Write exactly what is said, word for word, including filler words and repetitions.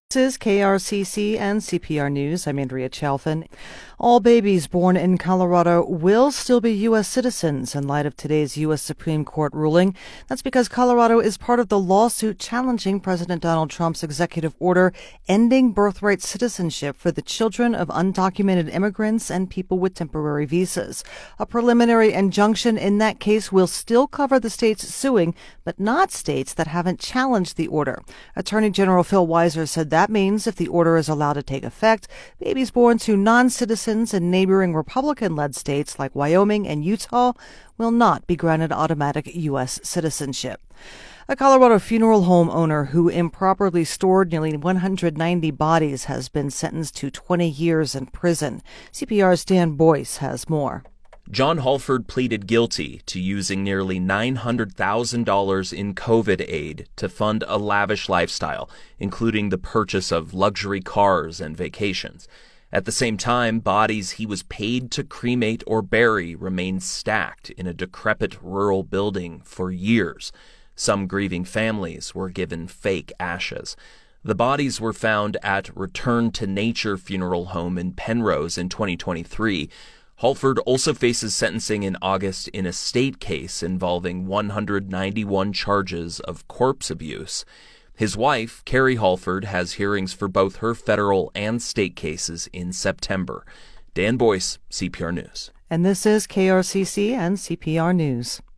This is K R C C and C P R News. I'm Andrea Chalfin. All babies born in Colorado will still be U S citizens in light of today's U S Supreme Court ruling. That's because Colorado is part of the lawsuit challenging President Donald Trump's executive order ending birthright citizenship for the children of undocumented immigrants and people with temporary visas. A preliminary injunction in that case will still cover the states suing, but not states that haven't challenged the order. Attorney General Phil Weiser said that means if the order is allowed to take effect, babies born to non-citizens in neighboring Republican-led states like Wyoming and Utah will not be granted automatic U S citizenship. A Colorado funeral home owner who improperly stored nearly one hundred ninety bodies has been sentenced to twenty years in prison. C P R's Dan Boyce has more. John Halford pleaded guilty to using nearly nine hundred thousand dollars in COVID aid to fund a lavish lifestyle, including the purchase of luxury cars and vacations. At the same time, bodies he was paid to cremate or bury remained stacked in a decrepit rural building for years. Some grieving families were given fake ashes. The bodies were found at Return to Nature Funeral Home in Penrose in twenty twenty-three. Halford also faces sentencing in August in a state case involving one hundred ninety-one charges of corpse abuse. His wife, Carrie Halford, has hearings for both her federal and state cases in September. Dan Boyce, C P R News. And this is K R C C and C P R News.